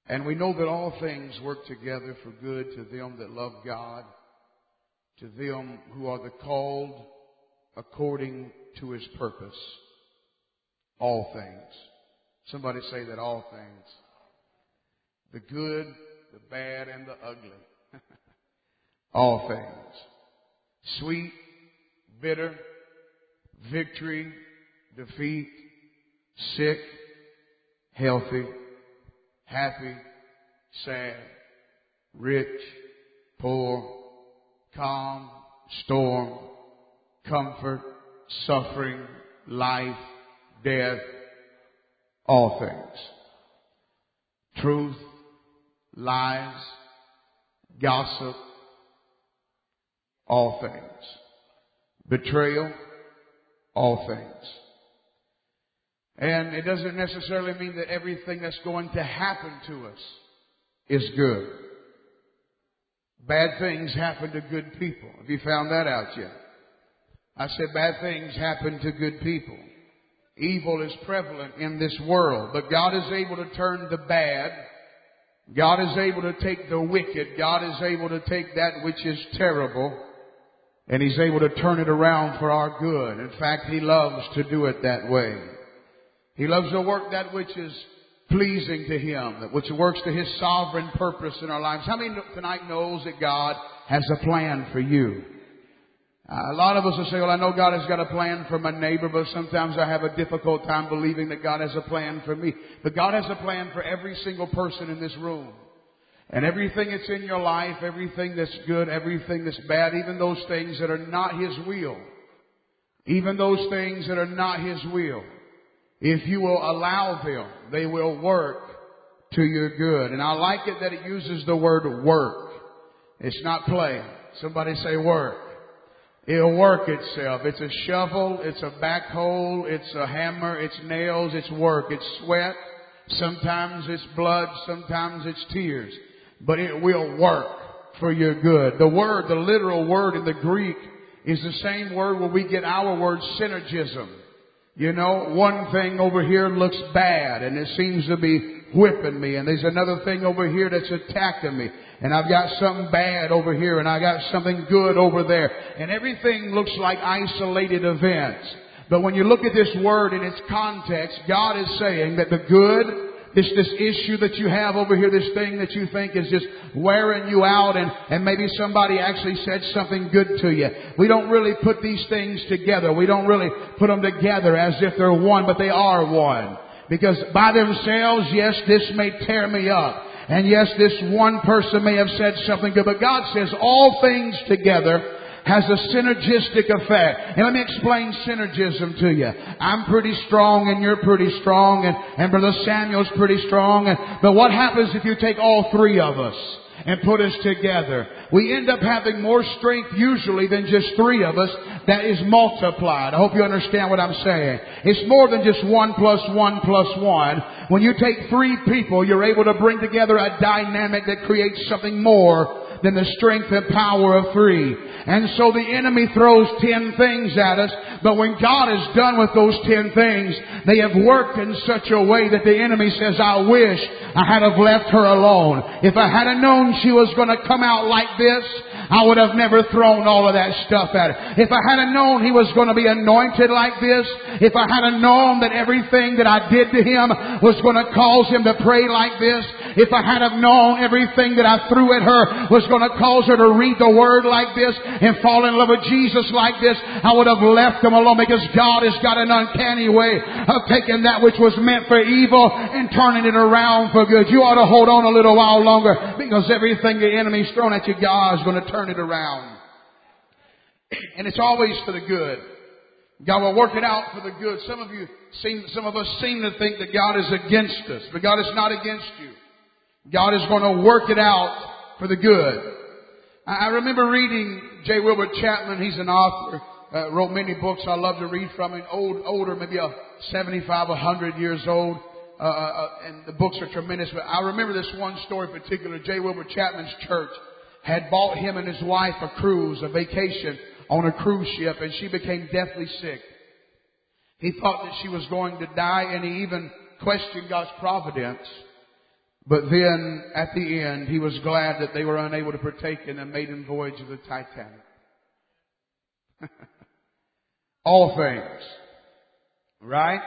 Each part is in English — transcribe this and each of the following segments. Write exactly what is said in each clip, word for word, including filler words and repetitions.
And we know that all things work together for good to them that love God, to them who are the called according to His purpose. All things. Somebody say that, all things. The good, the bad, and the ugly. All things. Sweet, bitter, victory, defeat, sick, healthy, happy, sad, rich, poor, calm, storm, comfort, suffering, life, death, all things. Truth, lies, gossip, all things. Betrayal, all things. And it doesn't necessarily mean that everything that's going to happen to us is good. Bad things happen to good people. Have you found that out yet? I said bad things happen to good people. Evil is prevalent in this world, but God is able to turn the bad. God is able to take the wicked. God is able to take that which is terrible, and He's able to turn it around for our good. In fact, He loves to do it that way. He loves to work that which is pleasing to Him, that which works to His sovereign purpose in our lives. How many tonight knows that God has a plan for you? Uh, a lot of us will say, well, I know God has got a plan for my neighbor, but sometimes I have a difficult time believing that God has a plan for me. But God has a plan for every single person in this room. And everything that's in your life, everything that's good, everything that's bad, even those things that are not His will, even those things that are not His will, if you will allow them, they will work to your good. And I like it that it uses the word work. It's not play. Somebody say work. It'll work itself. It's a shovel. It's a backhoe. It's a hammer. It's nails. It's work. It's sweat. Sometimes it's blood. Sometimes it's tears. But it will work for your good. The word, the literal word in the Greek is the same word where we get our word synergism. You know, one thing over here looks bad and it seems to be whipping me. And there's another thing over here that's attacking me. And I've got something bad over here and I got something good over there. And everything looks like isolated events. But when you look at this word in its context, God is saying that the good, this, this issue that you have over here, this thing that you think is just wearing you out, and, and maybe somebody actually said something good to you. We don't really put these things together. We don't really put them together as if they're one, but they are one. Because by themselves, yes, this may tear me up. And yes, this one person may have said something good, but God says all things together has a synergistic effect. And let me explain synergism to you. I'm pretty strong and you're pretty strong, and, and Brother Samuel's pretty strong. And, but what happens if you take all three of us and put us together? We end up having more strength usually than just three of us that is multiplied. I hope you understand what I'm saying. It's more than just one plus one plus one. When you take three people, you're able to bring together a dynamic that creates something more than the strength and power of three. And so the enemy throws ten things at us, but when God is done with those ten things, they have worked in such a way that the enemy says, I wish I had have left her alone. If I had known she was going to come out like this, I would have never thrown all of that stuff at her. If I had known he was going to be anointed like this, if I had known that everything that I did to him was going to cause him to pray like this, if I had have known everything that I threw at her was going to cause her to read the Word like this and fall in love with Jesus like this, I would have left them alone, because God has got an uncanny way of taking that which was meant for evil and turning it around for good. You ought to hold on a little while longer, because everything the enemy's thrown at you, God is going to turn it around. And it's always for the good. God will work it out for the good. Some of you seem, some of us seem to think that God is against us, but God is not against you. God is going to work it out for the good. I remember reading J. Wilbur Chapman. He's an author, uh, wrote many books I love to read from him. Old, older, maybe a seventy-five, a hundred years old, uh, uh, and the books are tremendous. But I remember this one story in particular. J. Wilbur Chapman's church had bought him and his wife a cruise, a vacation on a cruise ship, and she became deathly sick. He thought that she was going to die, and he even questioned God's providence. But then, at the end, he was glad that they were unable to partake in the maiden voyage of the Titanic. All things. Right?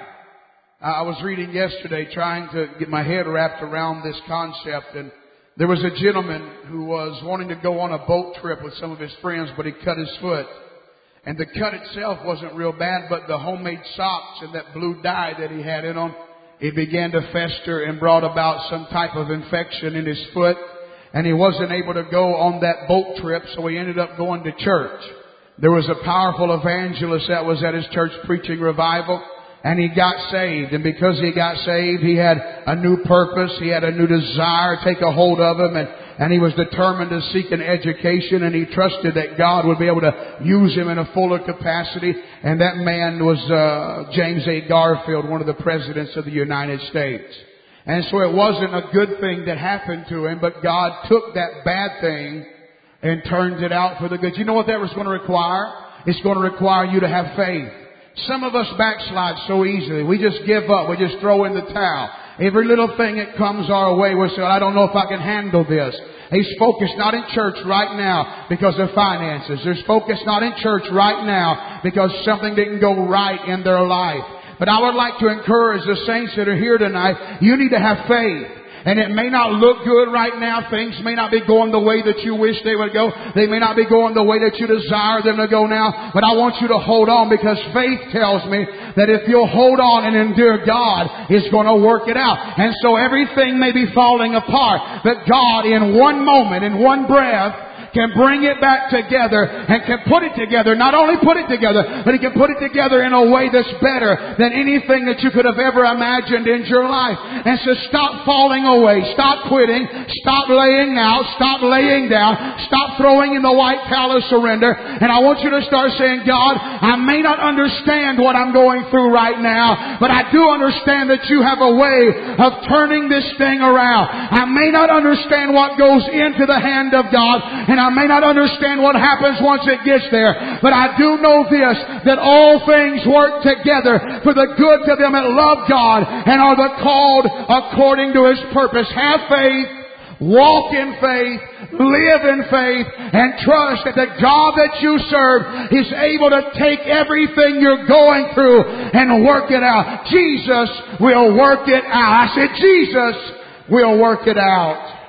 I was reading yesterday trying to get my head wrapped around this concept, and there was a gentleman who was wanting to go on a boat trip with some of his friends, but he cut his foot. And the cut itself wasn't real bad, but the homemade socks and that blue dye that he had in them, it began to fester and brought about some type of infection in his foot. And he wasn't able to go on that boat trip, so he ended up going to church. There was a powerful evangelist that was at his church preaching revival. And he got saved. And because he got saved, he had a new purpose. He had a new desire to take a hold of him. And, and he was determined to seek an education. And he trusted that God would be able to use him in a fuller capacity. And that man was uh, James A. Garfield, one of the presidents of the United States. And so it wasn't a good thing that happened to him. But God took that bad thing and turned it out for the good. You know what that was going to require? It's going to require you to have faith. Some of us backslide so easily. We just give up. We just throw in the towel. Every little thing that comes our way, we say, I don't know if I can handle this. He's focused not in church right now because of finances. They're focused not in church right now because something didn't go right in their life. But I would like to encourage the saints that are here tonight, you need to have faith. And it may not look good right now. Things may not be going the way that you wish they would go. They may not be going the way that you desire them to go now. But I want you to hold on, because faith tells me that if you'll hold on and endure, God is going to work it out. And so everything may be falling apart, but God in one moment, in one breath, can bring it back together and can put it together. Not only put it together, but He can put it together in a way that's better than anything that you could have ever imagined in your life. And so stop falling away. Stop quitting. Stop laying out. Stop laying down. Stop throwing in the white towel of surrender. And I want you to start saying, God, I may not understand what I'm going through right now, but I do understand that you have a way of turning this thing around. I may not understand what goes into the hand of God, and I may not understand what happens once it gets there, but I do know this, that all things work together for the good to them that love God and are the called according to His purpose. Have faith, walk in faith, live in faith, and trust that the God that you serve is able to take everything you're going through and work it out. Jesus will work it out. I said Jesus will work it out.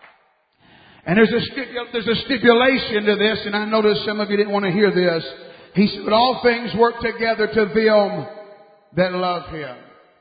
And there's a, stipu- there's a stipulation to this, and I noticed some of you didn't want to hear this. He said, but all things work together to them that love Him.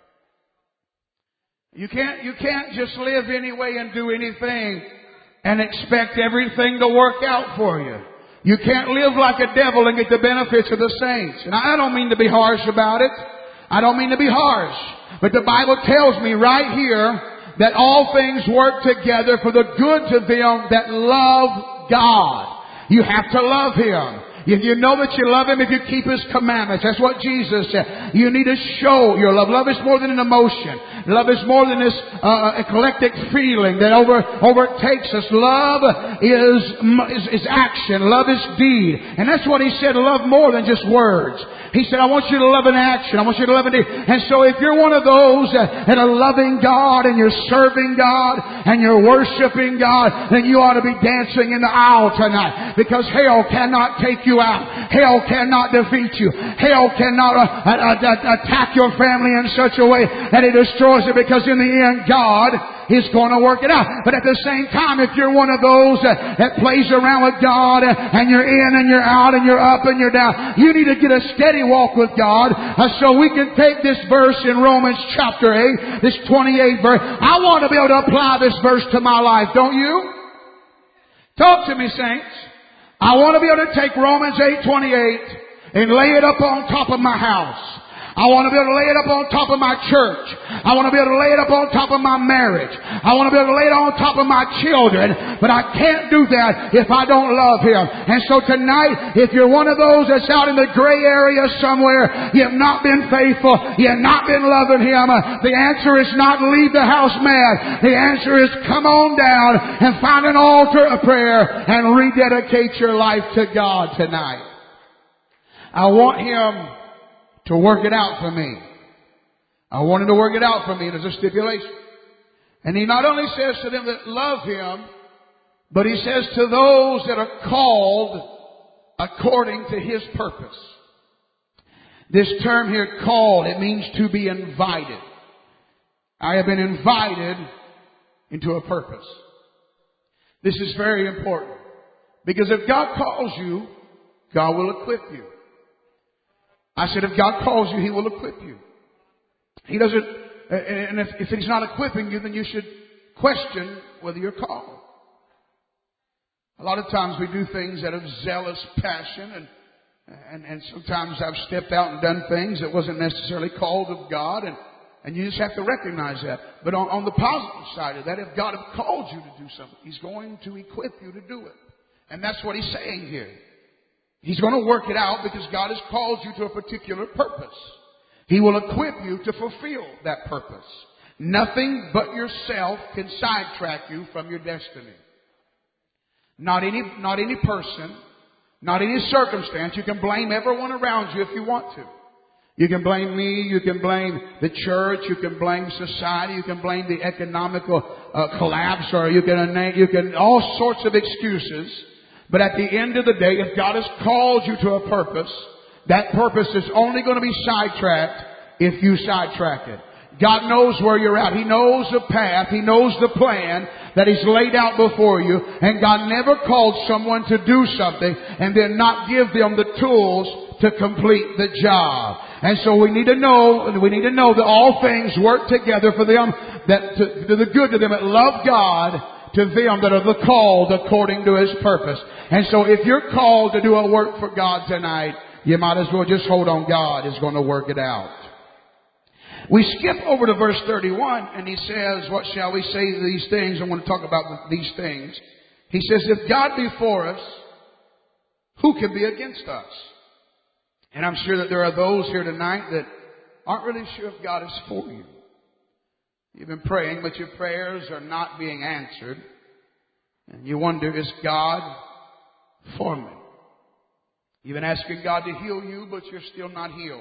You can't, you can't just live anyway and do anything and expect everything to work out for you. You can't live like a devil and get the benefits of the saints. And I don't mean to be harsh about it. I don't mean to be harsh. But the Bible tells me right here that all things work together for the good to them that love God. You have to love Him. If you know that you love Him, if you keep His commandments, that's what Jesus said. You need to show your love. Love is more than an emotion. Love is more than this uh, eclectic feeling that over overtakes us. Love is, is is action. Love is deed. And that's what He said. Love more than just words. He said, I want you to love in action. I want you to love in deed. And so if you're one of those that are loving God and you're serving God and you're worshiping God, then you ought to be dancing in the aisle tonight, because hell cannot take you out. Hell cannot defeat you. Hell cannot uh, uh, uh, attack your family in such a way that it destroys it, because in the end, God is going to work it out. But at the same time, if you're one of those uh, that plays around with God uh, and you're in and you're out and you're up and you're down, you need to get a steady walk with God. Uh, so we can take this verse in Romans chapter eight, this twenty-eighth verse. I want to be able to apply this verse to my life, don't you? Talk to me, saints. I want to be able to take Romans eight twenty-eight and lay it up on top of my house. I want to be able to lay it up on top of my church. I want to be able to lay it up on top of my marriage. I want to be able to lay it on top of my children. But I can't do that if I don't love Him. And so tonight, if you're one of those that's out in the gray area somewhere, you have not been faithful, you have not been loving Him, the answer is not leave the house mad. The answer is come on down and find an altar of prayer and rededicate your life to God tonight. I want Him to work it out for me. I want Him to work it out for me. There's a stipulation. And he not only says to them that love him, but he says to those that are called according to his purpose. This term here, called, it means to be invited. I have been invited into a purpose. This is very important. Because if God calls you, God will equip you. I said if God calls you, he will equip you. He doesn't, and if, if he's not equipping you, then you should question whether you're called. A lot of times we do things out of zealous passion, and, and, and sometimes I've stepped out and done things that wasn't necessarily called of God, and, and you just have to recognize that. But on, on the positive side of that, if God has called you to do something, he's going to equip you to do it. And that's what he's saying here. He's going to work it out because God has called you to a particular purpose. He will equip you to fulfill that purpose. Nothing but yourself can sidetrack you from your destiny. Not any, not any person, not any circumstance. You can blame everyone around you if you want to. You can blame me, you can blame the church, you can blame society, you can blame the economical uh, collapse, or you can, you can, all sorts of excuses. But at the end of the day, if God has called you to a purpose, that purpose is only going to be sidetracked if you sidetrack it. God knows where you're at. He knows the path. He knows the plan that He's laid out before you. And God never called someone to do something and then not give them the tools to complete the job. And so we need to know, we need to know that all things work together for them that to, to the good to them that love God, to them that are the called according to His purpose. And so if you're called to do a work for God tonight, you might as well just hold on. God is going to work it out. We skip over to verse thirty-one, and he says, what shall we say to these things? I want to talk about these things. He says, if God be for us, who can be against us? And I'm sure that there are those here tonight that aren't really sure if God is for you. You've been praying, but your prayers are not being answered. And you wonder, is God for me? You've been asking God to heal you, but you're still not healed.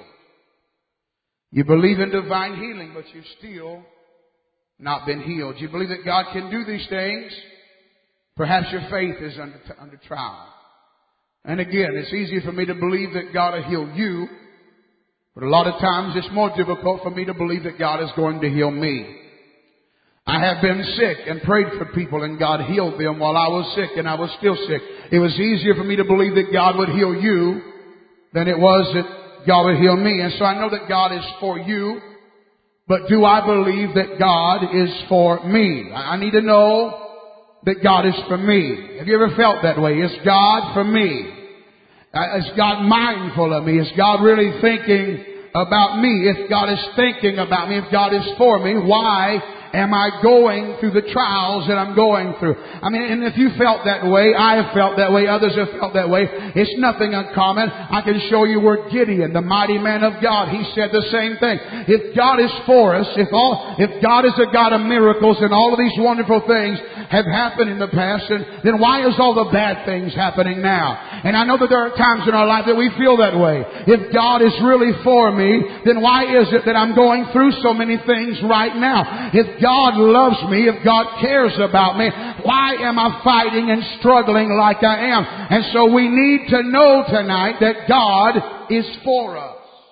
You believe in divine healing, but you've still not been healed. You believe that God can do these things. Perhaps your faith is under, under trial. And again, it's easy for me to believe that God will heal you. But a lot of times it's more difficult for me to believe that God is going to heal me. I have been sick and prayed for people, and God healed them while I was sick, and I was still sick. It was easier for me to believe that God would heal you than it was that God would heal me. And so I know that God is for you, but do I believe that God is for me? I need to know that God is for me. Have you ever felt that way? Is God for me? Is God mindful of me? Is God really thinking about me? If God is thinking about me, if God is for me, why am I going through the trials that I'm going through? I mean, and if you felt that way, I have felt that way, others have felt that way. It's nothing uncommon. I can show you where Gideon, the mighty man of God, he said the same thing. If God is for us, if all, if God is a God of miracles and all of these wonderful things have happened in the past, and then why is all the bad things happening now? And I know that there are times in our life that we feel that way. If God is really for me, then why is it that I'm going through so many things right now? If God loves me, if God cares about me, why am I fighting and struggling like I am? And so we need to know tonight that God is for us.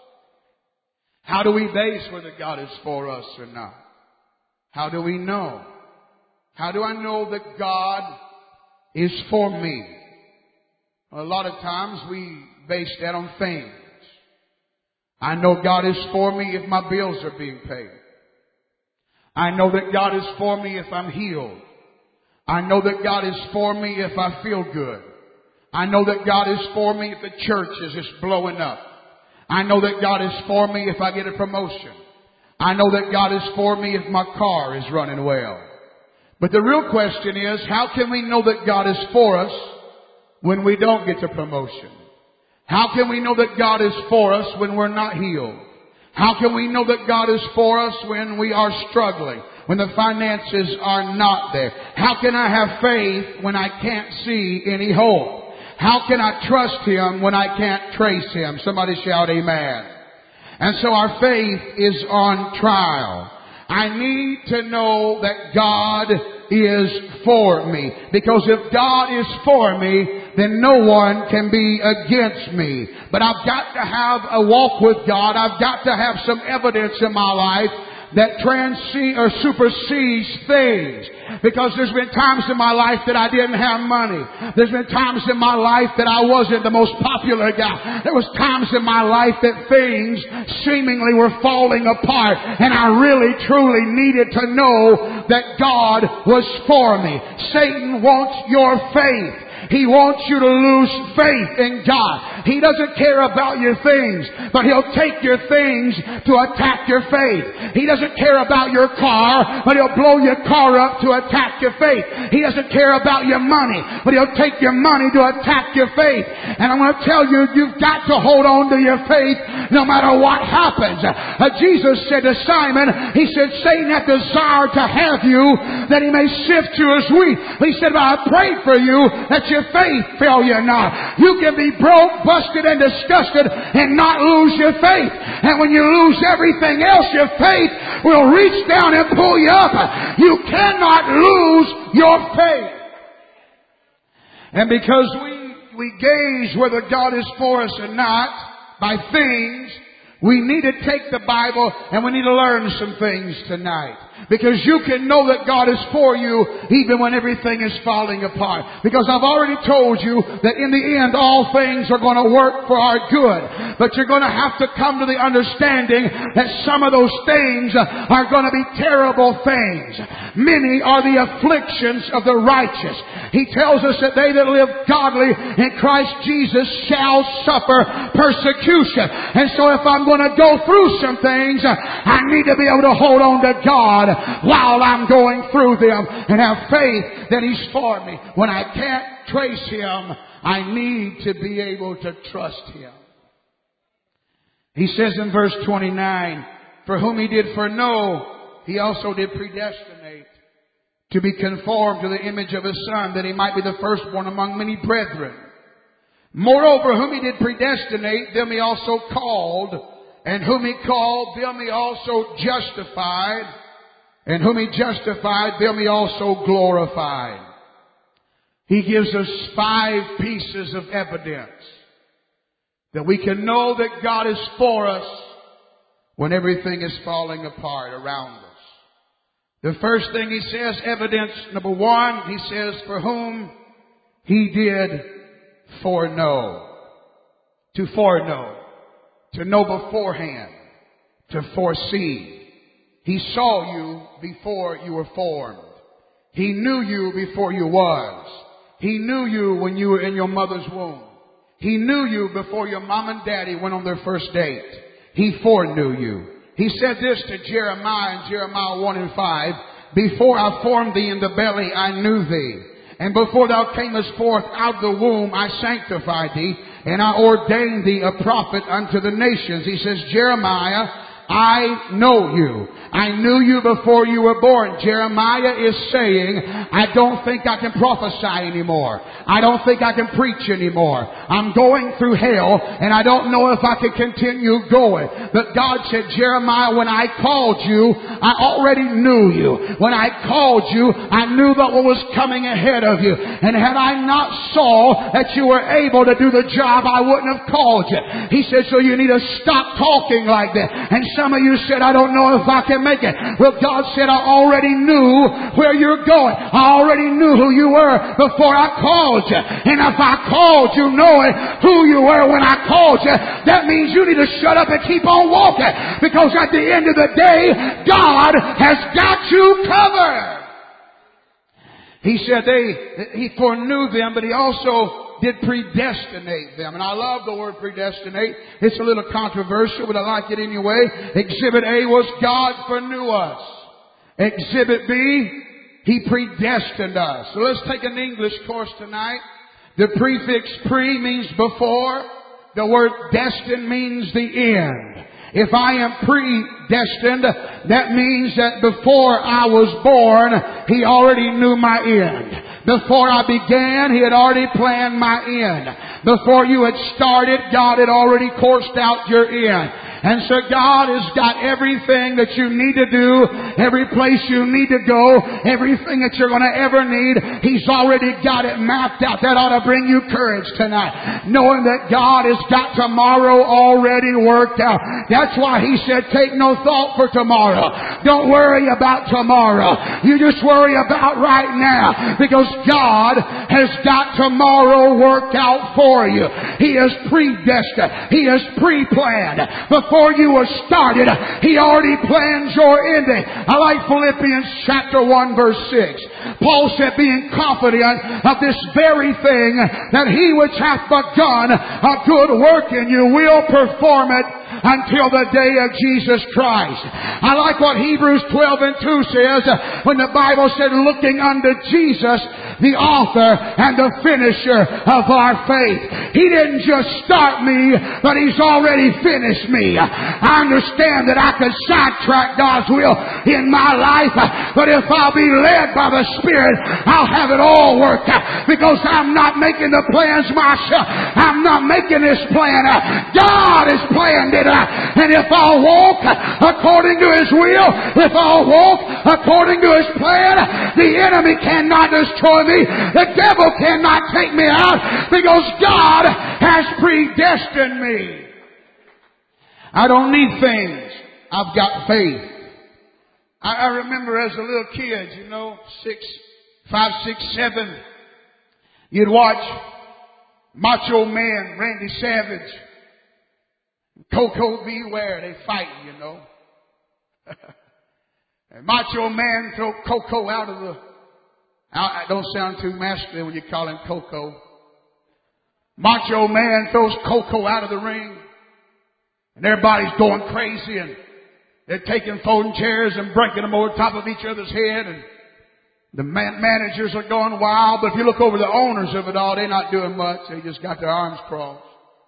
How do we base whether God is for us or not? How do we know? How do I know that God is for me? A lot of times we base that on things. I know God is for me if my bills are being paid. I know that God is for me if I'm healed. I know that God is for me if I feel good. I know that God is for me if the church is just blowing up. I know that God is for me if I get a promotion. I know that God is for me if my car is running well. But the real question is, how can we know that God is for us when we don't get a promotion? How can we know that God is for us when we're not healed? How can we know that God is for us when we are struggling, when the finances are not there? How can I have faith when I can't see any hope? How can I trust Him when I can't trace Him? Somebody shout amen. And so our faith is on trial. I need to know that God is for me. Because if God is for me, then no one can be against me. But I've got to have a walk with God. I've got to have some evidence in my life that transcends or supersedes things. Because there's been times in my life that I didn't have money. There's been times in my life that I wasn't the most popular guy. There was times in my life that things seemingly were falling apart. And I really, truly needed to know that God was for me. Satan wants your faith. He wants you to lose faith in God. He doesn't care about your things, but he'll take your things to attack your faith. He doesn't care about your car, but he'll blow your car up to attack your faith. He doesn't care about your money, but he'll take your money to attack your faith. And I'm going to tell you, you've got to hold on to your faith no matter what happens. Uh, Jesus said to Simon, he said, Satan hath desired to have you that he may sift you as wheat. He said, but I prayed for you that you your faith fail you not. You can be broke, busted, and disgusted and not lose your faith. And when you lose everything else, your faith will reach down and pull you up. You cannot lose your faith. And because we, we gauge whether God is for us or not by things, we need to take the Bible and we need to learn some things tonight. Because you can know that God is for you even when everything is falling apart. Because I've already told you that in the end all things are going to work for our good. But you're going to have to come to the understanding that some of those things are going to be terrible things. Many are the afflictions of the righteous. He tells us that they that live godly in Christ Jesus shall suffer persecution. And so if I'm going to go through some things, I need to be able to hold on to God while I'm going through them and have faith that He's for me. When I can't trace Him, I need to be able to trust Him. He says in verse twenty-nine, for whom He did foreknow, He also did predestinate to be conformed to the image of His Son, that He might be the firstborn among many brethren. Moreover, whom He did predestinate, them He also called, and whom He called, them He also justified, and whom He justified, them He also glorified. He gives us five pieces of evidence that we can know that God is for us when everything is falling apart around us. The first thing He says, evidence number one, He says, for whom He did foreknow. To foreknow. To know beforehand. To foresee. He saw you before you were formed. He knew you before you was. He knew you when you were in your mother's womb. He knew you before your mom and daddy went on their first date. He foreknew you. He said this to Jeremiah in Jeremiah one and five. Before I formed thee in the belly, I knew thee. And before thou camest forth out of the womb, I sanctified thee. And I ordained thee a prophet unto the nations. He says, Jeremiah, I know you. I knew you before you were born. Jeremiah is saying, I don't think I can prophesy anymore. I don't think I can preach anymore. I'm going through hell and I don't know if I can continue going. But God said, Jeremiah, when I called you, I already knew you. When I called you, I knew that what was coming ahead of you. And had I not saw that you were able to do the job, I wouldn't have called you. He said, so you need to stop talking like that. And some of you said, I don't know if I can make it. Well, God said, I already knew where you're going. I already knew who you were before I called you. And if I called you knowing who you were when I called you, that means you need to shut up and keep on walking. Because at the end of the day, God has got you covered. He said they, He foreknew them, but He also did predestinate them. And I love the word predestinate. It's a little controversial, but I like it anyway. Exhibit A was God foreknew us. Exhibit B, He predestined us. So let's take an English course tonight. The prefix pre means before. The word destined means the end. If I am predestined, that means that before I was born, He already knew my end. Before I began, He had already planned my end. Before you had started, God had already coursed out your end. And so God has got everything that you need to do, every place you need to go, everything that you're going to ever need. He's already got it mapped out. That ought to bring you courage tonight, knowing that God has got tomorrow already worked out. That's why He said, take no thought for tomorrow. Don't worry about tomorrow. You just worry about right now, because God has got tomorrow worked out for you. He has predestined. He has pre-planned. Before you were started, He already planned your ending. I like Philippians chapter one verse six. Paul said, being confident of this very thing, that He which hath begun a good work in you will perform it until the day of Jesus Christ. I like what Hebrews twelve and two says, when the Bible said, looking unto Jesus, the author and the finisher of our faith. He didn't just start me, but He's already finished me. I understand that I could sidetrack God's will in my life, but if I'll be led by the Spirit, I'll have it all worked out, because I'm not making the plans myself. I'm not making this plan. God has planned it. And if I'll walk according to His will, if I'll walk according to His plan, the enemy cannot destroy me. The devil cannot take me out, because God has predestined me. I don't need things. I've got faith. I, I remember as a little kid, you know, six, five, six, seven, you'd watch Macho Man, Randy Savage, Coco Beware. They fight, you know. And Macho Man throw Coco out of the... I don't sound too masculine when you call him Coco. Macho Man throws Coco out of the ring. And everybody's going crazy, and they're taking folding chairs and breaking them over top of each other's head. And the man- managers are going wild. But if you look over the owners of it all, they're not doing much. They just got their arms crossed.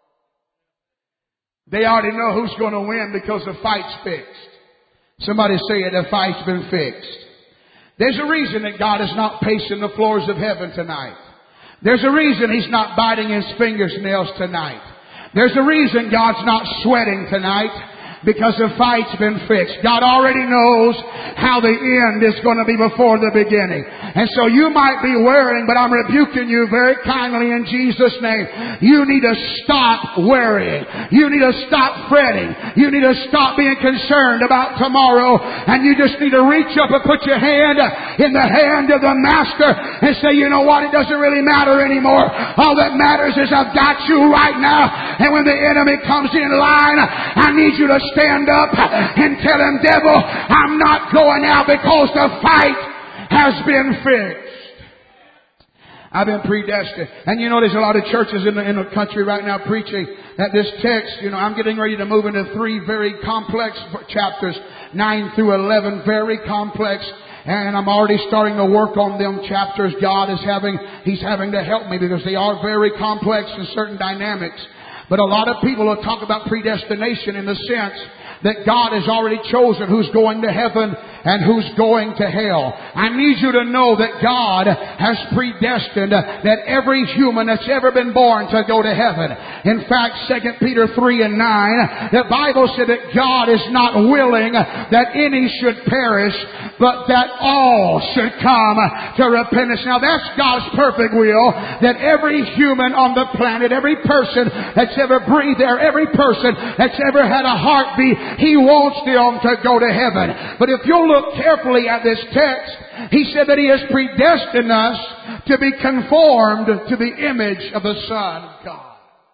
They already know who's going to win because the fight's fixed. Somebody say it, the fight's been fixed. There's a reason that God is not pacing the floors of heaven tonight. There's a reason He's not biting His fingernails tonight. There's a reason God's not sweating tonight. Because the fight's been fixed. God already knows how the end is going to be before the beginning. And so you might be worrying, but I'm rebuking you very kindly in Jesus' name. You need to stop worrying. You need to stop fretting. You need to stop being concerned about tomorrow. And you just need to reach up and put your hand in the hand of the Master and say, you know what? It doesn't really matter anymore. All that matters is I've got you right now. And when the enemy comes in line, I need you to stand up and tell him, devil, I'm not going out, because the fight has been fixed. I've been predestined. And you know, there's a lot of churches in the, in the country right now preaching that this text, you know, I'm getting ready to move into three very complex chapters, nine through eleven, very complex. And I'm already starting to work on them chapters. God is having, He's having to help me, because they are very complex in certain dynamics. But a lot of people will talk about predestination in the sense that God has already chosen who's going to heaven and who's going to hell. I need you to know that God has predestined that every human that's ever been born to go to heaven. In fact, Second Peter three and nine, the Bible said that God is not willing that any should perish, but that all should come to repentance. Now that's God's perfect will, that every human on the planet, every person that's ever breathed there, every person that's ever had a heartbeat, He wants them to go to heaven. But if you'll look carefully at this text, He said that He has predestined us to be conformed to the image of the Son of God.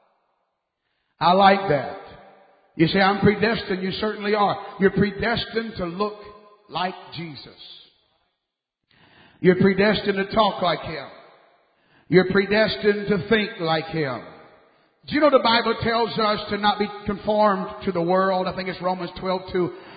I like that. You say, I'm predestined. You certainly are. You're predestined to look like Jesus. You're predestined to talk like Him. You're predestined to think like Him. Do you know the Bible tells us to not be conformed to the world? I think it's Romans twelve two.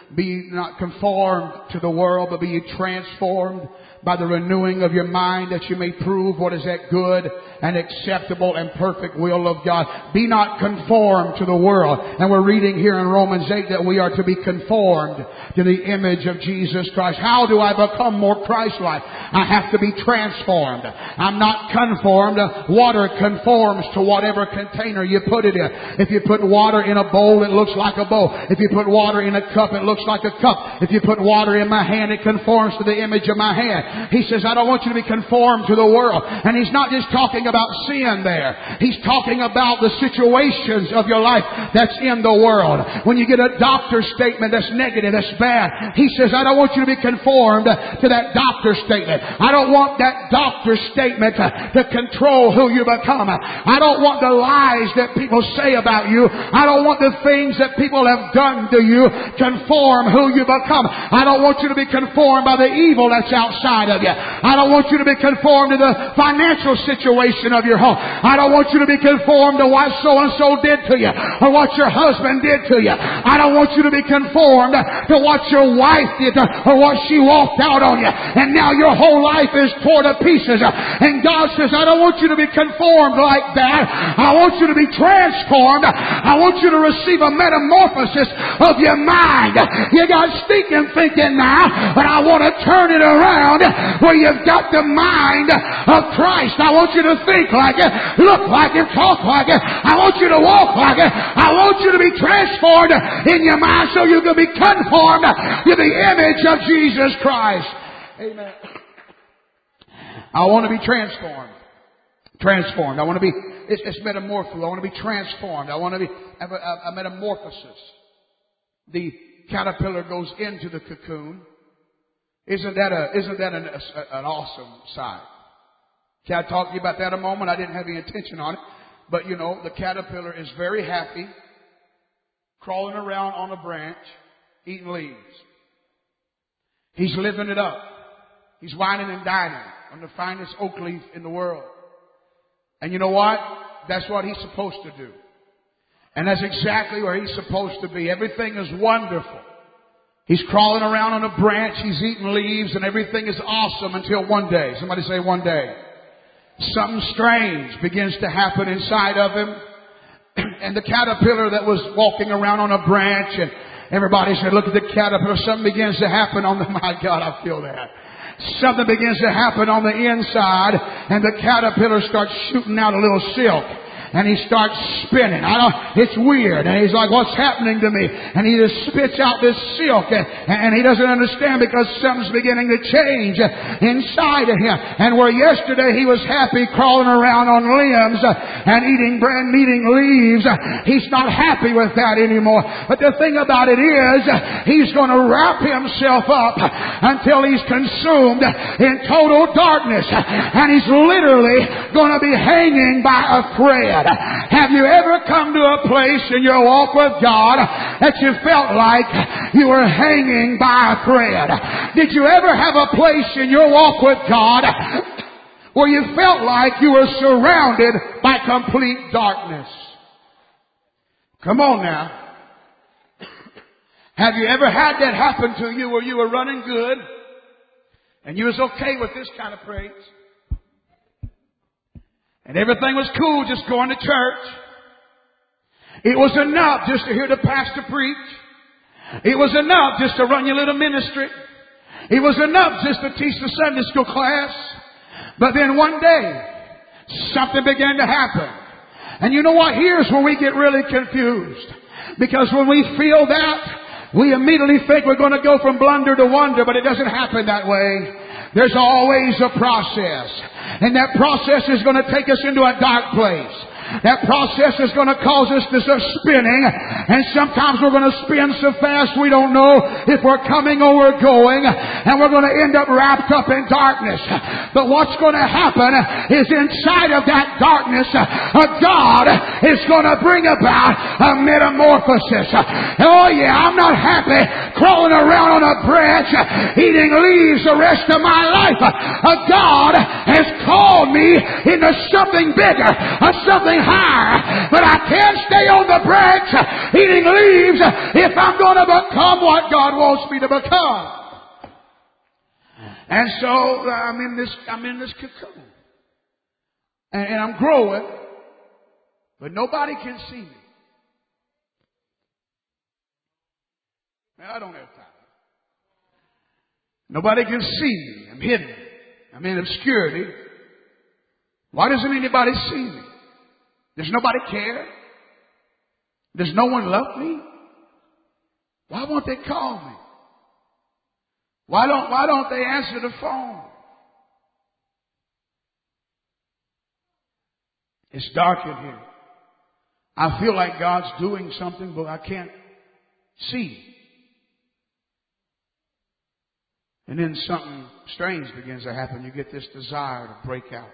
be ye not conformed to the world, but be ye transformed by the renewing of your mind, that you may prove what is that good and acceptable and perfect will of God. Be not conformed to the world. And we're reading here in Romans eight that we are to be conformed to the image of Jesus Christ. How do I become more Christ-like? I have to be transformed. I'm not conformed. Water conforms to whatever container you put it in. If you put water in a bowl, it looks like a bowl. If you put water in a cup, it looks like a cup. If you put water in my hand, it conforms to the image of my hand. He says, I don't want you to be conformed to the world. And He's not just talking about sin there. He's talking about the situations of your life that's in the world. When you get a doctor's statement that's negative, that's bad, He says, I don't want you to be conformed to that doctor's statement. I don't want that doctor's statement to, to control who you become. I don't want the lies that people say about you. I don't want the things that people have done to you conform who you become. I don't want you to be conformed by the evil that's outside of you. I don't want you to be conformed to the financial situation of your home. I don't want you to be conformed to what so-and-so did to you or what your husband did to you. I don't want you to be conformed to what your wife did to, or what she walked out on you. And now your whole life is torn to pieces. And God says, I don't want you to be conformed like that. I want you to be transformed. I want you to receive a metamorphosis of your mind. You got stinking thinking now, but I want to turn it around where you've got the mind of Christ. I want you to think like it, look like it, talk like it. I want you to walk like it. I want you to be transformed in your mind so you can be conformed to the image of Jesus Christ. Amen. I want to be transformed. Transformed. I want to be, it's, it's metamorphosis. I want to be transformed. I want to be, have a, a metamorphosis. The caterpillar goes into the cocoon. Isn't that a, isn't that an, a, an awesome sight? Can I talk to you about that a moment? I didn't have any intention on it. But you know, the caterpillar is very happy, crawling around on a branch, eating leaves. He's living it up. He's whining and dining on the finest oak leaf in the world. And you know what? That's what he's supposed to do. And that's exactly where he's supposed to be. Everything is wonderful. He's crawling around on a branch. He's eating leaves and everything is awesome until one day. Somebody say one day. Something strange begins to happen inside of him. And the caterpillar that was walking around on a branch, and everybody said, look at the caterpillar. Something begins to happen on the, my God, I feel that. Something begins to happen on the inside, and the caterpillar starts shooting out a little silk. And he starts spinning. I don't, it's weird. And he's like, what's happening to me? And he just spits out this silk. And, and he doesn't understand because something's beginning to change inside of him. And where yesterday he was happy crawling around on limbs and eating bread and eating leaves, he's not happy with that anymore. But the thing about it is, he's going to wrap himself up until he's consumed in total darkness. And he's literally going to be hanging by a thread. Have you ever come to a place in your walk with God that you felt like you were hanging by a thread? Did you ever have a place in your walk with God where you felt like you were surrounded by complete darkness? Come on now. Have you ever had that happen to you where you were running good and you was okay with this kind of praise? And everything was cool just going to church. It was enough just to hear the pastor preach. It was enough just to run your little ministry. It was enough just to teach the Sunday school class. But then one day, something began to happen. And you know what? Here's where we get really confused. Because when we feel that, we immediately think we're going to go from blunder to wonder, but it doesn't happen that way. There's always a process. And that process is going to take us into a dark place. That process is going to cause us to start spinning. And sometimes we're going to spin so fast we don't know if we're coming or we're going. And we're going to end up wrapped up in darkness. But what's going to happen is inside of that darkness, a God is going to bring about a metamorphosis. Oh yeah, I'm not happy crawling around on a branch eating leaves the rest of my life. A God has called me me into something bigger or something higher. But I can't stay on the branch eating leaves if I'm going to become what God wants me to become. And so I'm in this, I'm in this cocoon. And, and I'm growing, but nobody can see me. Now, I don't have time. Nobody can see me. I'm hidden. I'm in obscurity. Why doesn't anybody see me? Does nobody care? Does no one love me? Why won't they call me? Why don't, why don't they answer the phone? It's dark in here. I feel like God's doing something, but I can't see. And then something strange begins to happen. You get this desire to break out.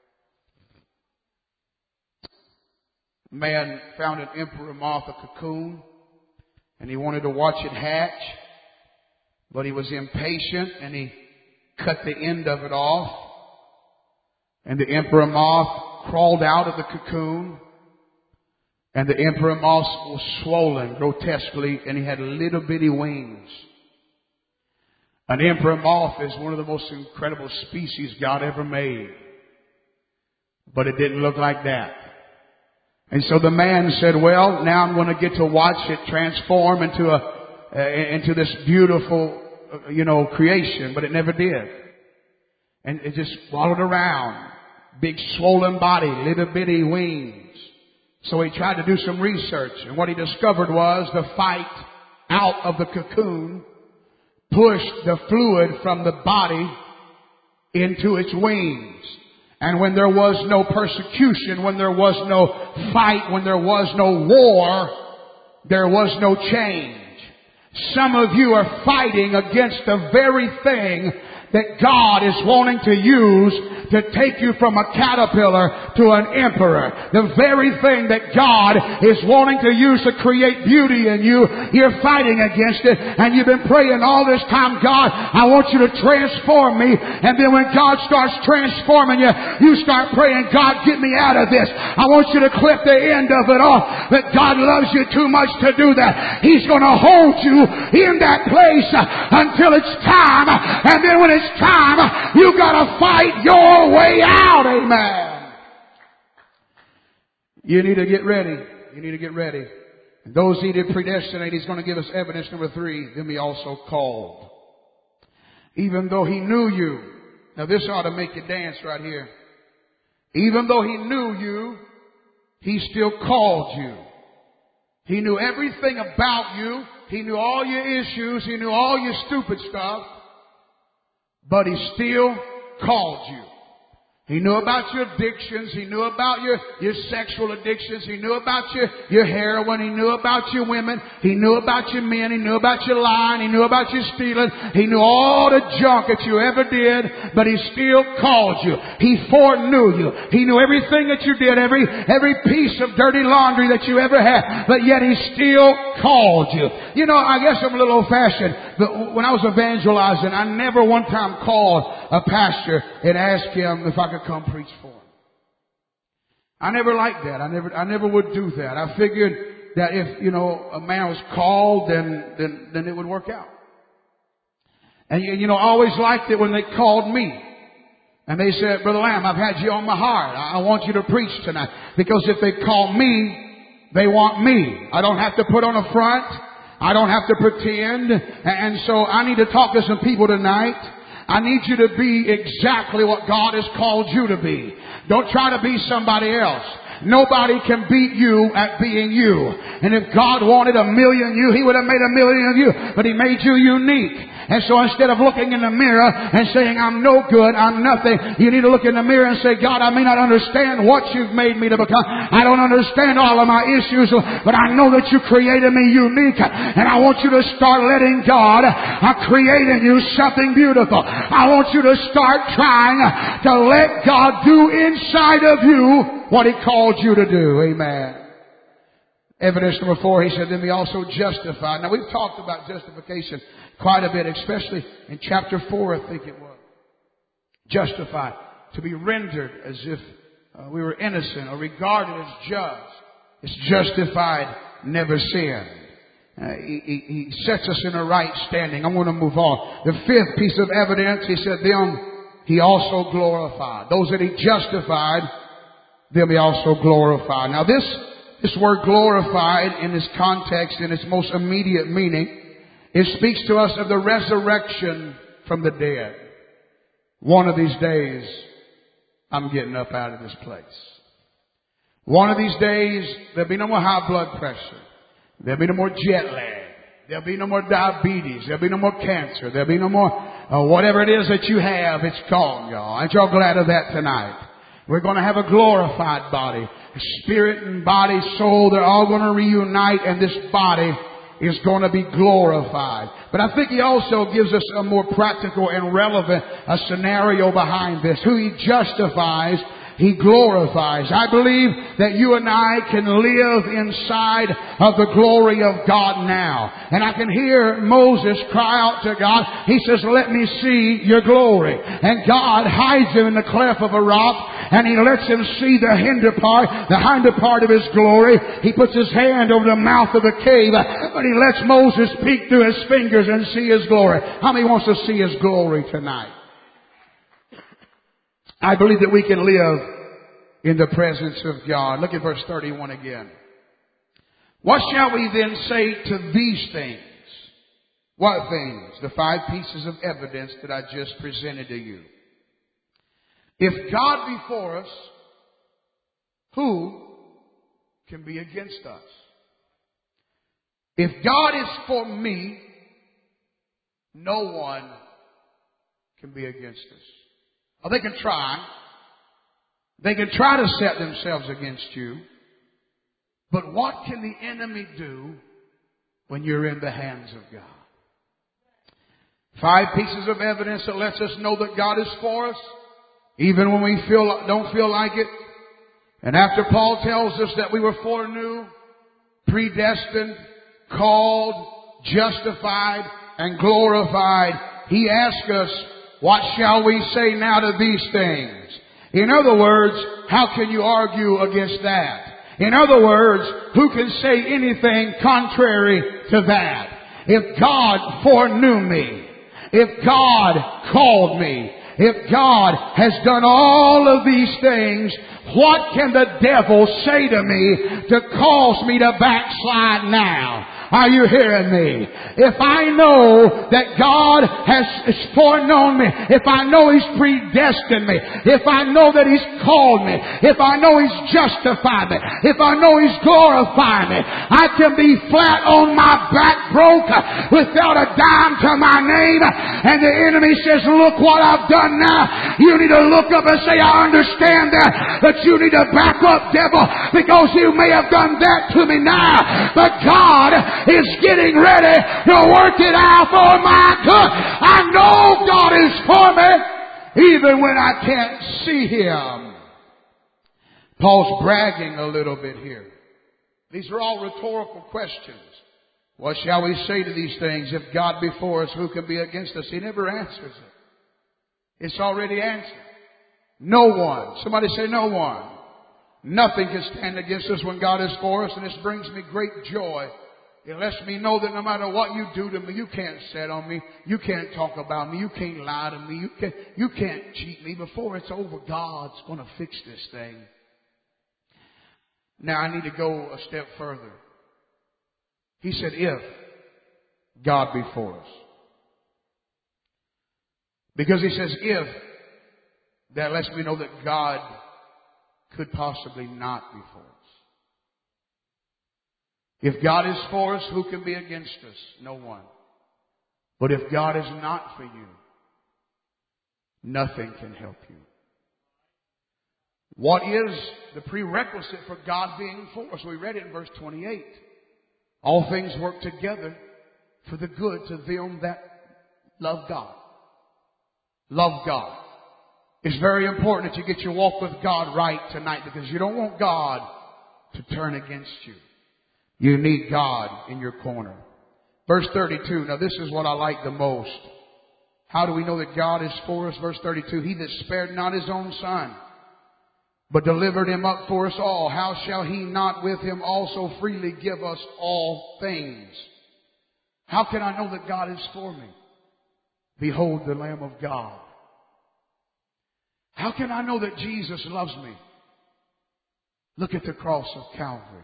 A man found an emperor moth, a cocoon, and he wanted to watch it hatch, but he was impatient and he cut the end of it off. And the emperor moth crawled out of the cocoon, and the emperor moth was swollen grotesquely, and he had little bitty wings. An emperor moth is one of the most incredible species God ever made. But it didn't look like that. And so the man said, well, now I'm going to get to watch it transform into a, uh, into this beautiful, uh, you know, creation. But it never did. And it just wallowed around. Big swollen body, little bitty wings. So he tried to do some research. And what he discovered was the fight out of the cocoon pushed the fluid from the body into its wings. And when there was no persecution, when there was no fight, when there was no war, there was no change. Some of you are fighting against the very thing that God is wanting to use to take you from a caterpillar to an emperor. The very thing that God is wanting to use to create beauty in you, you're fighting against it. And you've been praying all this time, God, I want you to transform me. And then when God starts transforming you, you start praying, God, get me out of this. I want you to clip the end of it off. But God loves you too much to do that. He's going to hold you in that place until it's time. And then when it's time, you got to fight your way out. Amen. You need to get ready. You need to get ready. And those he did predestinate, he's going to give us evidence number three. Them he also called. Even though he knew you. Now this ought to make you dance right here. Even though he knew you, he still called you. He knew everything about you. He knew all your issues. He knew all your stupid stuff. But he still called you. He knew about your addictions. He knew about your, your sexual addictions. He knew about your, your heroin. He knew about your women. He knew about your men. He knew about your lying. He knew about your stealing. He knew all the junk that you ever did, but he still called you. He foreknew you. He knew everything that you did, every, every piece of dirty laundry that you ever had, but yet he still called you. You know, I guess I'm a little old fashioned, but when I was evangelizing, I never one time called a pastor and asked him if I could come preach for him. I never liked that. I never, I never would do that. I figured that if, you know, a man was called, then, then, then it would work out. And, you know, I always liked it when they called me. And they said, Brother Lamb, I've had you on my heart. I want you to preach tonight. Because if they call me, they want me. I don't have to put on a front. I don't have to pretend. And so I need to talk to some people tonight. I need you to be exactly what God has called you to be. Don't try to be somebody else. Nobody can beat you at being you. And if God wanted a million you, He would have made a million of you. But He made you unique. And so instead of looking in the mirror and saying, I'm no good, I'm nothing, you need to look in the mirror and say, God, I may not understand what you've made me to become. I don't understand all of my issues, but I know that you created me unique. And I want you to start letting God create in you something beautiful. I want you to start trying to let God do inside of you what He called you to do. Amen. Evidence number four, he said, then we also justified. Now we've talked about justification quite a bit, especially in chapter four, I think it was. Justified. to be rendered as if uh, we were innocent or regarded as just. It's justified, never sinned. Uh, he, he, he sets us in a right standing. I'm going to move on. The fifth piece of evidence, he said, them he also glorified. Those that he justified, them he also glorified. Now this, this word glorified in this context, in its most immediate meaning, it speaks to us of the resurrection from the dead. One of these days, I'm getting up out of this place. One of these days, there'll be no more high blood pressure. There'll be no more jet lag. There'll be no more diabetes. There'll be no more cancer. There'll be no more, uh, whatever it is that you have, it's gone, y'all. Aren't y'all glad of that tonight? We're going to have a glorified body. Spirit and body, soul, they're all going to reunite, and this body is going to be glorified. But I think he also gives us a more practical and relevant a scenario behind this. Who he justifies, he glorifies. I believe that you and I can live inside of the glory of God now. And I can hear Moses cry out to God. He says, let me see your glory. And God hides him in the cleft of a rock, and he lets him see the hinder part, the hinder part of his glory. He puts his hand over the mouth of the cave, but he lets Moses peek through his fingers and see his glory. How many wants to see his glory tonight? I believe that we can live in the presence of God. Look at verse thirty-one again. What shall we then say to these things? What things? The five pieces of evidence that I just presented to you. If God be for us, who can be against us? If God is for me, no one can be against us. Or they can try. They can try to set themselves against you. But what can the enemy do when you're in the hands of God? Five pieces of evidence that lets us know that God is for us, even when we feel don't feel like it. And after Paul tells us that we were foreknew, predestined, called, justified, and glorified, he asks us, what shall we say now to these things? In other words, how can you argue against that? In other words, who can say anything contrary to that? If God foreknew me, if God called me, if God has done all of these things, what can the devil say to me to cause me to backslide now? Are you hearing me? If I know that God has foreknown me, if I know He's predestined me, if I know that He's called me, if I know He's justified me, if I know He's glorified me, I can be flat on my back broke without a dime to my name, and the enemy says, look what I've done now. You need to look up and say, I understand that, but you need to back up, devil, because you may have done that to me now, but God is getting ready to work it out for my good. I know God is for me, even when I can't see Him. Paul's bragging a little bit here. These are all rhetorical questions. What shall we say to these things? If God be for us, who can be against us? He never answers it. It's already answered. No one. Somebody say no one. Nothing can stand against us when God is for us, and this brings me great joy. It lets me know that no matter what you do to me, you can't set on me. You can't talk about me. You can't lie to me. You can't, you can't cheat me. Before it's over, God's going to fix this thing. Now I need to go a step further. He said, if God be for us. Because he says, if, that lets me know that God could possibly not be for us. If God is for us, who can be against us? No one. But if God is not for you, nothing can help you. What is the prerequisite for God being for us? We read it in verse twenty-eight. All things work together for the good to them that love God. Love God. It's very important that you get your walk with God right tonight, because you don't want God to turn against you. You need God in your corner. Verse thirty-two. Now this is what I like the most. How do we know that God is for us? Verse thirty-two, he that spared not his own son, but delivered him up for us all, how shall he not with him also freely give us all things? How can I know that God is for me? Behold the Lamb of God. How can I know that Jesus loves me? Look at the cross of Calvary.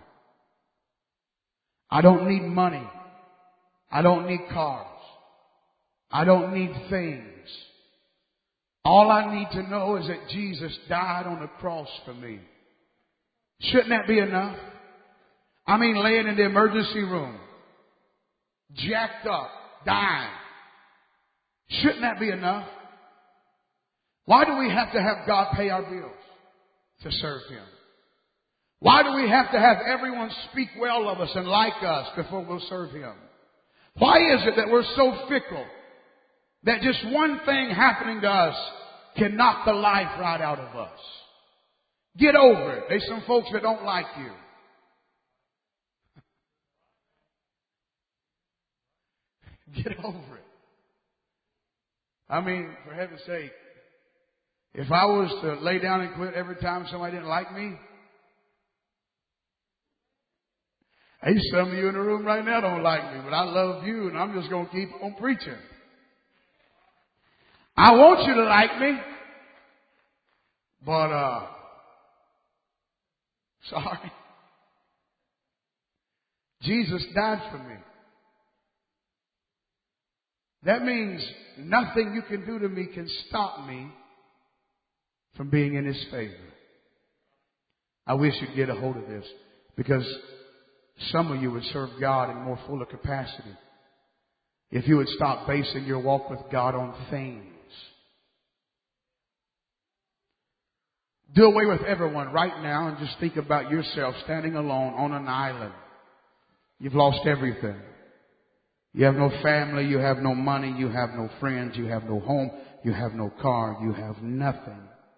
I don't need money. I don't need cars. I don't need things. All I need to know is that Jesus died on the cross for me. Shouldn't that be enough? I mean, laying in the emergency room, jacked up, dying. Shouldn't that be enough? Why do we have to have God pay our bills to serve Him? Why do we have to have everyone speak well of us and like us before we'll serve Him? Why is it that we're so fickle that just one thing happening to us can knock the life right out of us? Get over it. There's some folks that don't like you. Get over it. I mean, for heaven's sake, if I was to lay down and quit every time somebody didn't like me, hey, some of you in the room right now don't like me, but I love you and I'm just going to keep on preaching. I want you to like me, but, uh, sorry. Jesus died for me. That means nothing you can do to me can stop me from being in His favor. I wish you'd get a hold of this, because some of you would serve God in more fuller capacity if you would stop basing your walk with God on things. Do away with everyone right now and just think about yourself standing alone on an island. You've lost everything. You have no family, you have no money, you have no friends, you have no home, you have no car, you have nothing.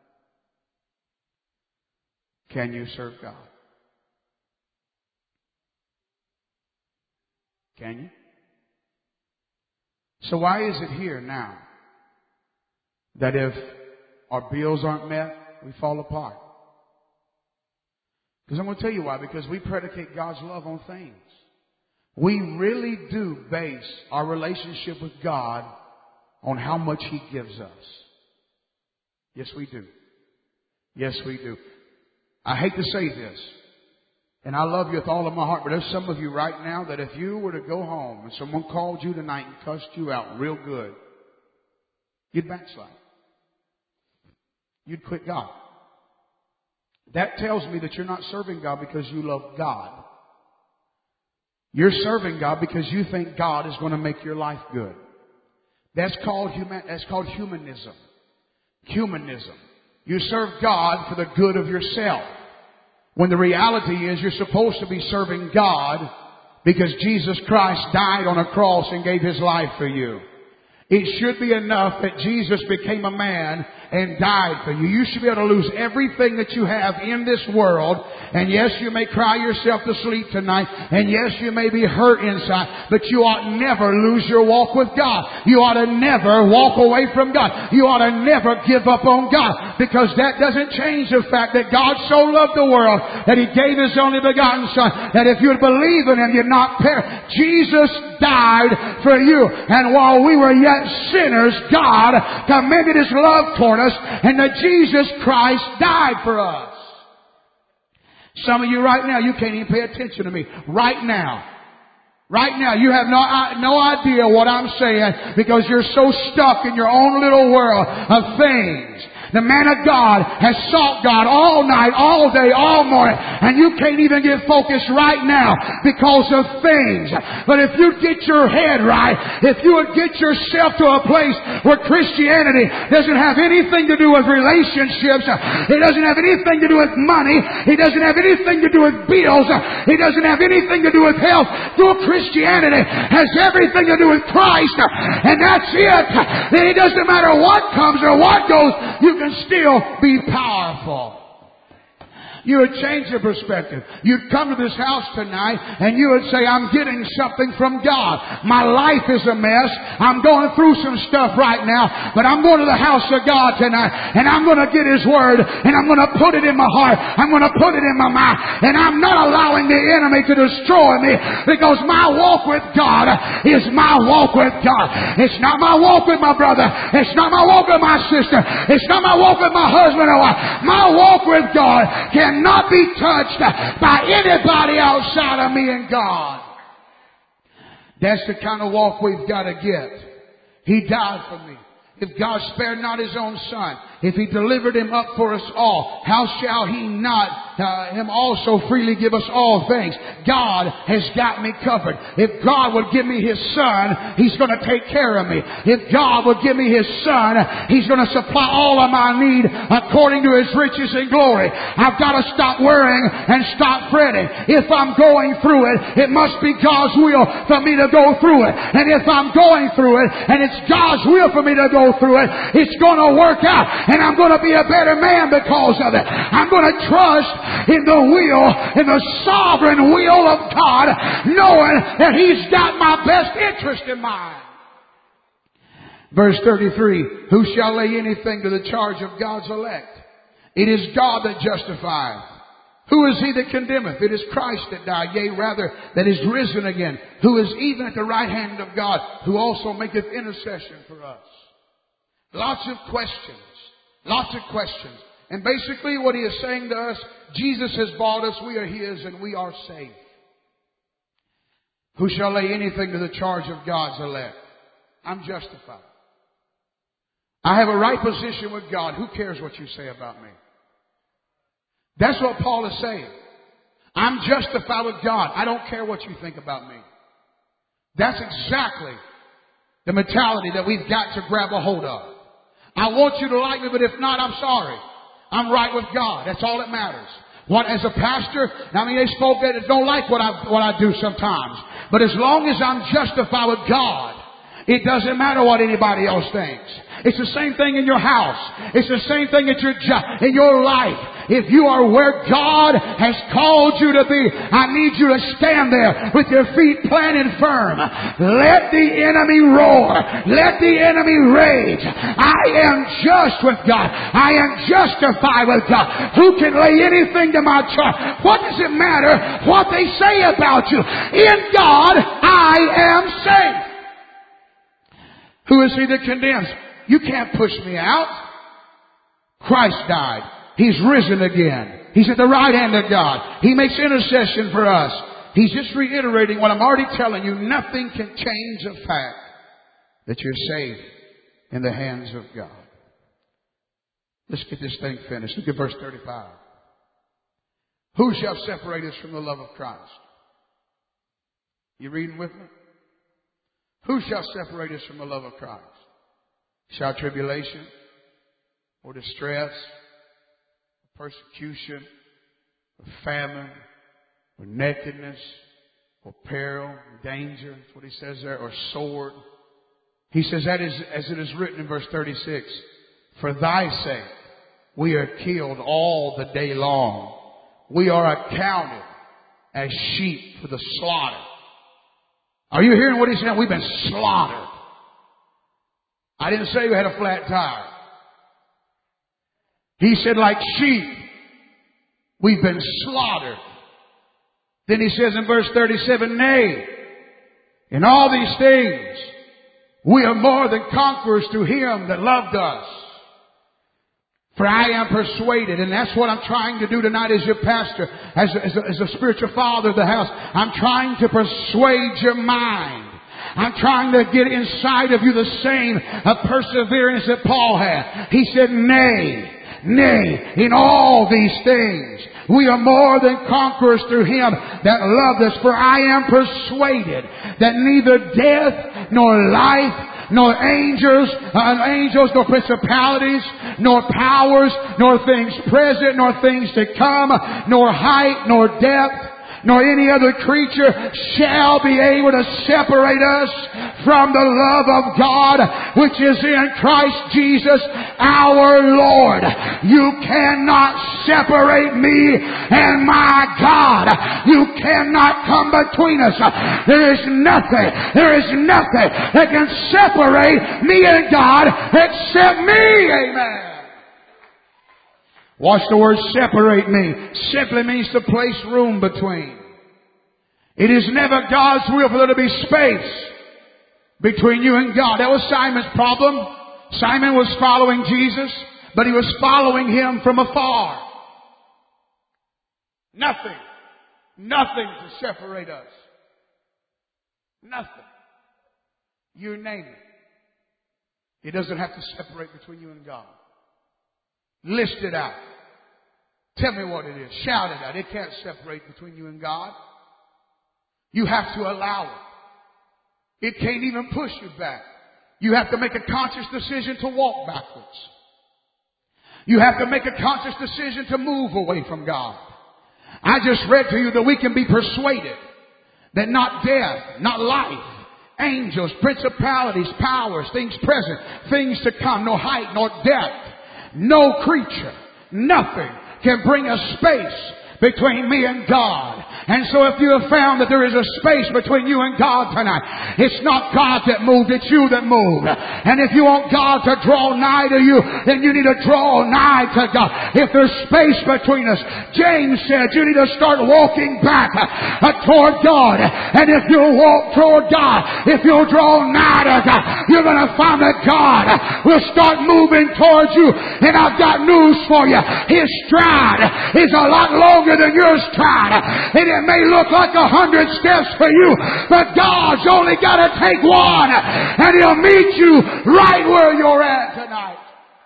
Can you serve God? Can you? So why is it here now that if our bills aren't met, we fall apart? Because I'm going to tell you why. Because we predicate God's love on things. We really do base our relationship with God on how much He gives us. Yes, we do. Yes, we do. I hate to say this, and I love you with all of my heart, but there's some of you right now that if you were to go home and someone called you tonight and cussed you out real good, you'd backslide. You'd quit God. That tells me that you're not serving God because you love God. You're serving God because you think God is going to make your life good. That's called human, that's called humanism. Humanism. You serve God for the good of yourself, when the reality is you're supposed to be serving God because Jesus Christ died on a cross and gave His life for you. It should be enough that Jesus became a man and died for you. You should be able to lose everything that you have in this world. And yes, you may cry yourself to sleep tonight. And yes, you may be hurt inside. But you ought never lose your walk with God. You ought to never walk away from God. You ought to never give up on God. Because that doesn't change the fact that God so loved the world that He gave His only begotten Son, that if you'd believe in Him, you'd not perish. Jesus died for you. And while we were yet sinners, God commended His love toward us, and that Jesus Christ died for us. Some of you right now, you can't even pay attention to me. Right now. Right now, you have no, no idea what I'm saying because you're so stuck in your own little world of things. The man of God has sought God all night, all day, all morning, and you can't even get focused right now because of things. But if you get your head right, if you would get yourself to a place where Christianity doesn't have anything to do with relationships, it doesn't have anything to do with money, it doesn't have anything to do with bills, it doesn't have anything to do with health. Your Christianity has everything to do with Christ, and that's it. Then it doesn't matter what comes or what goes, you can still be powerful. You would change your perspective. You'd come to this house tonight and you would say, I'm getting something from God. My life is a mess. I'm going through some stuff right now, but I'm going to the house of God tonight and I'm going to get His Word and I'm going to put it in my heart. I'm going to put it in my mind, and I'm not allowing the enemy to destroy me, because my walk with God is my walk with God. It's not my walk with my brother. It's not my walk with my sister. It's not my walk with my husband or wife. My walk with God can not be touched by anybody outside of me and God. That's the kind of walk we've got to get. He died for me. If God spared not His own Son, if He delivered Him up for us all, how shall He not uh, Him also freely give us all things? God has got me covered. If God would give me His Son, He's going to take care of me. If God would give me His Son, He's going to supply all of my need according to His riches and glory. I've got to stop worrying and stop fretting. If I'm going through it, it must be God's will for me to go through it. And if I'm going through it, and it's God's will for me to go through it, it's going to work out, and I'm going to be a better man because of it. I'm going to trust in the will, in the sovereign will of God, knowing that He's got my best interest in mind. Verse thirty-three, who shall lay anything to the charge of God's elect? It is God that justifieth. Who is he that condemneth? It is Christ that died, yea, rather, that is risen again, who is even at the right hand of God, who also maketh intercession for us. Lots of questions. Lots of questions. And basically what he is saying to us, Jesus has bought us, we are His, and we are saved. Who shall lay anything to the charge of God's elect? I'm justified. I have a right position with God. Who cares what you say about me? That's what Paul is saying. I'm justified with God. I don't care what you think about me. That's exactly the mentality that we've got to grab a hold of. I want you to like me, but if not, I'm sorry. I'm right with God. That's all that matters. What, as a pastor, I mean, they spoke that don't like what I, what I do sometimes. But as long as I'm justified with God, it doesn't matter what anybody else thinks. It's the same thing in your house. It's the same thing at your job, in your life. If you are where God has called you to be, I need you to stand there with your feet planted firm. Let the enemy roar. Let the enemy rage. I am just with God. I am justified with God. Who can lay anything to my charge? What does it matter what they say about you? In God, I am safe. Who is he that condemns? You can't push me out. Christ died. He's risen again. He's at the right hand of God. He makes intercession for us. He's just reiterating what I'm already telling you. Nothing can change the fact that you're safe in the hands of God. Let's get this thing finished. Look at verse thirty-five. Who shall separate us from the love of Christ? You reading with me? Who shall separate us from the love of Christ? Shall tribulation, or distress, or persecution, or famine, or nakedness, or peril, or danger, that's what he says there, or sword. He says that is as it is written in verse thirty-six, for thy sake we are killed all the day long. We are accounted as sheep for the slaughter. Are you hearing what he's saying? We've been slaughtered. I didn't say we had a flat tire. He said like sheep, we've been slaughtered. Then he says in verse thirty-seven, nay, in all these things, we are more than conquerors through Him that loved us. For I am persuaded, and that's what I'm trying to do tonight as your pastor, as a, as a, as a spiritual father of the house. I'm trying to persuade your mind. I'm trying to get inside of you the same uh, perseverance that Paul had. He said, nay, nay, in all these things, we are more than conquerors through Him that loved us. For I am persuaded that neither death nor life, nor angels, uh, angels, nor principalities, nor powers, nor things present, nor things to come, nor height, nor depth, nor any other creature shall be able to separate us from the love of God which is in Christ Jesus our Lord. You cannot separate me and my God. You cannot come between us. There is nothing, there is nothing that can separate me and God except me. Amen. Watch the word separate me. Simply means to place room between. It is never God's will for there to be space between you and God. That was Simon's problem. Simon was following Jesus, but he was following Him from afar. Nothing, nothing to separate us. Nothing. You name it. It doesn't have to separate between you and God. List it out. Tell me what it is. Shout it out. It can't separate between you and God. You have to allow it. It can't even push you back. You have to make a conscious decision to walk backwards. You have to make a conscious decision to move away from God. I just read to you that we can be persuaded that not death, not life, angels, principalities, powers, things present, things to come, no height nor depth, no creature, nothing can bring a space between me and God. And so if you have found that there is a space between you and God tonight, it's not God that moved, it's you that moved. And if you want God to draw nigh to you, then you need to draw nigh to God. If there's space between us, James said you need to start walking back uh, toward God. And if you walk toward God, if you'll draw nigh to God, you're going to find that God will start moving towards you. And I've got news for you. His stride is a lot longer than your stride. And it may look like a hundred steps for you, but God's only got to take one, and He'll meet you right where you're at tonight.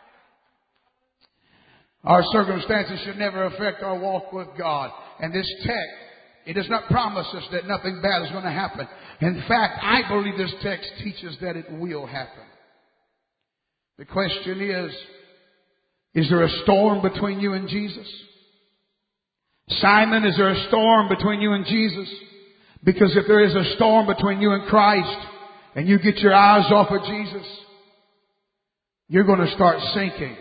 Our circumstances should never affect our walk with God. And this text, it does not promise us that nothing bad is going to happen. In fact, I believe this text teaches that it will happen. The question is, is there a storm between you and Jesus? Simon, is there a storm between you and Jesus? Because if there is a storm between you and Christ, and you get your eyes off of Jesus, you're going to start sinking.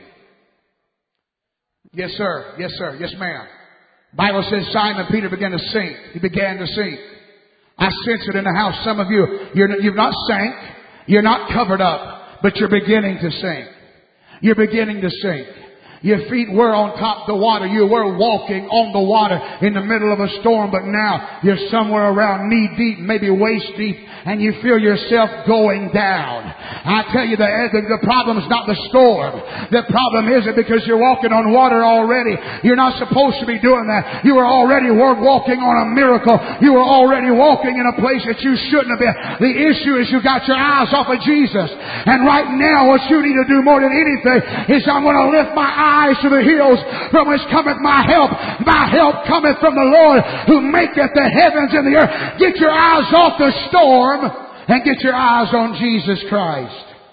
Yes, sir. Yes, sir. Yes, ma'am. Bible says Simon Peter began to sink. He began to sink. I sense it in the house. Some of you, you're, you've not sank. You're not covered up, but you're beginning to sink. You're beginning to sink. Your feet were on top of the water. You were walking on the water in the middle of a storm, but now you're somewhere around knee deep, maybe waist deep, and you feel yourself going down. I tell you, the, the, the problem is not the storm. The problem is that because you're walking on water already, you're not supposed to be doing that. You were already walking on a miracle. You were already walking in a place that you shouldn't have been. The issue is you got your eyes off of Jesus. And right now, what you need to do more than anything is I'm going to lift my eyes eyes to the hills from which cometh my help. My help cometh from the Lord who maketh the heavens and the earth. Get your eyes off the storm and get your eyes on Jesus Christ.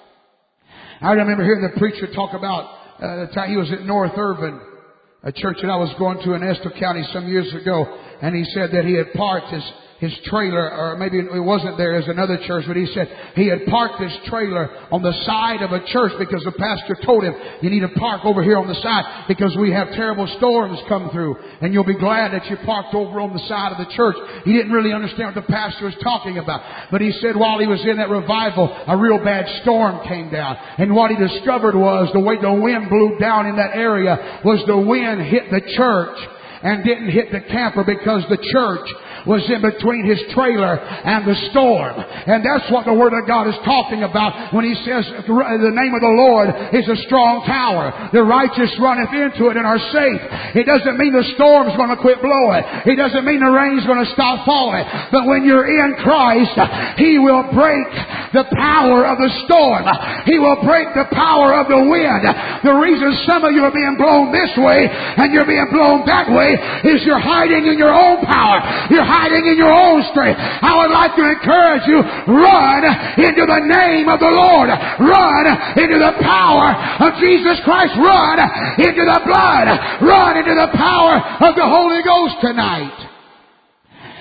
I remember hearing the preacher talk about uh, the time he was at North Irvin, a church that I was going to in Estill County some years ago, and he said that he had parked his his trailer, or maybe it wasn't there, it was another church, but he said he had parked his trailer on the side of a church because the pastor told him, you need to park over here on the side because we have terrible storms come through, and you'll be glad that you parked over on the side of the church. He didn't really understand what the pastor was talking about, but he said while he was in that revival, a real bad storm came down, and what he discovered was the way the wind blew down in that area was the wind hit the church and didn't hit the camper because the church was in between his trailer and the storm. And that's what the Word of God is talking about when He says the name of the Lord is a strong tower. The righteous runneth into it and are safe. It doesn't mean the storm's going to quit blowing. It doesn't mean the rain's going to stop falling. But when you're in Christ, He will break the power of the storm. He will break the power of the wind. The reason some of you are being blown this way and you're being blown that way is you're hiding in your own power. You're hiding in your own strength. I would like to encourage you, run into the name of the Lord. Run into the power of Jesus Christ. Run into the blood. Run into the power of the Holy Ghost tonight.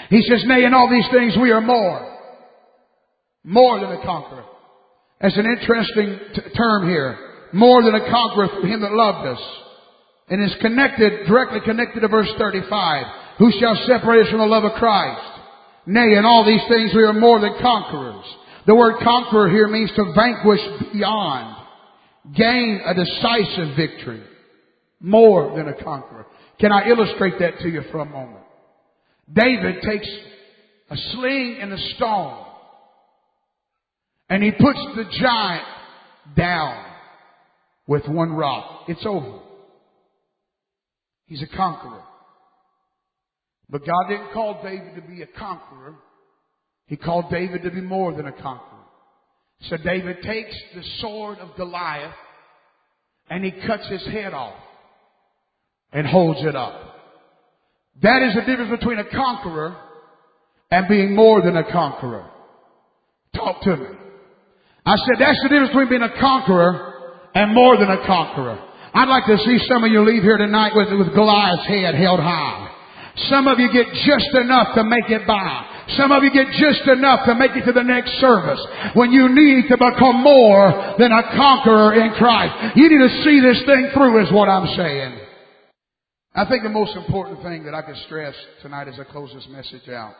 He says, nay, in all these things we are more. More than a conqueror. That's an interesting t- term here. More than a conqueror through him that loved us. And it's connected, directly connected to verse thirty-five. Who shall separate us from the love of Christ? Nay, in all these things we are more than conquerors. The word conqueror here means to vanquish beyond. Gain a decisive victory. More than a conqueror. Can I illustrate that to you for a moment? David takes a sling and a stone and he puts the giant down with one rock. It's over. He's a conqueror. But God didn't call David to be a conqueror. He called David to be more than a conqueror. So David takes the sword of Goliath and he cuts his head off and holds it up. That is the difference between a conqueror and being more than a conqueror. Talk to me. I said that's the difference between being a conqueror and more than a conqueror. I'd like to see some of you leave here tonight with, with Goliath's head held high. Some of you get just enough to make it by. Some of you get just enough to make it to the next service when you need to become more than a conqueror in Christ. You need to see this thing through is what I'm saying. I think the most important thing that I could stress tonight as I close this message out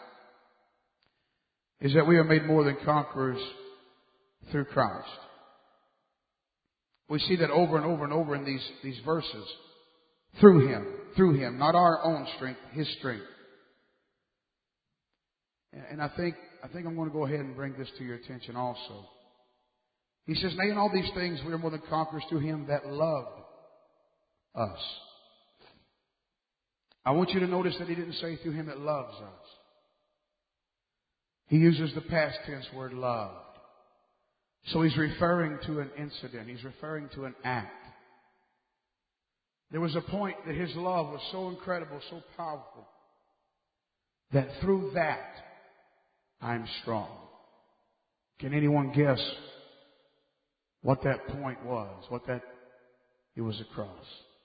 is that we are made more than conquerors through Christ. We see that over and over and over in these, these verses. Through Him. Through Him. Not our own strength, His strength. And I think, I think I'm going to go ahead and bring this to your attention also. He says, nay, in all these things we are more than conquerors through Him that loved us. I want you to notice that He didn't say through Him that loves us. He uses the past tense word loved. So He's referring to an incident. He's referring to an act. There was a point that His love was so incredible, so powerful, that through that, I'm strong. Can anyone guess what that point was? What that, it was a cross.